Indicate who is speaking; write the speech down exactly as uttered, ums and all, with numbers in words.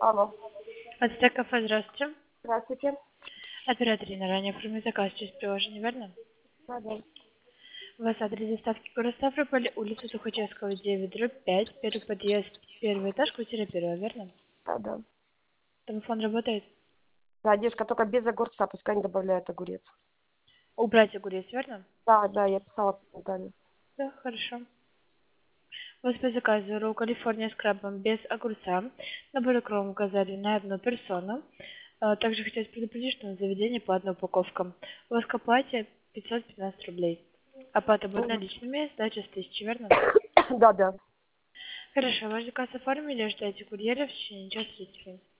Speaker 1: Алло.
Speaker 2: Это кафе, здравствуйте.
Speaker 1: Здравствуйте.
Speaker 2: Оператор на ранее оформил заказ через приложение, верно?
Speaker 1: Да, да.
Speaker 2: У вас адрес доставки город Ставрополь, улица Тухачевского, девять, дробь пять, первый подъезд, первый этаж, квартира первая, верно?
Speaker 1: Да, да.
Speaker 2: Телефон работает?
Speaker 1: Да, девушка, только без огурца, пускай не добавляют огурец.
Speaker 2: Убрать огурец, верно?
Speaker 1: Да, да, я писала в комментарии.
Speaker 2: Да, хорошо. У вас по заказу ролл Калифорния с крабом без огурца. Набор икром указали на одну персону. А, Также хотелось предупредить, что на заведение по одной упаковкам. У вас к оплате пятьсот пятнадцать рублей. Оплата будет
Speaker 1: Мгм.
Speaker 2: наличными, сдача с тысячи, верно?
Speaker 1: Да, да.
Speaker 2: Хорошо, ваш заказ оформили, ждайте курьера в течение часа тридцати.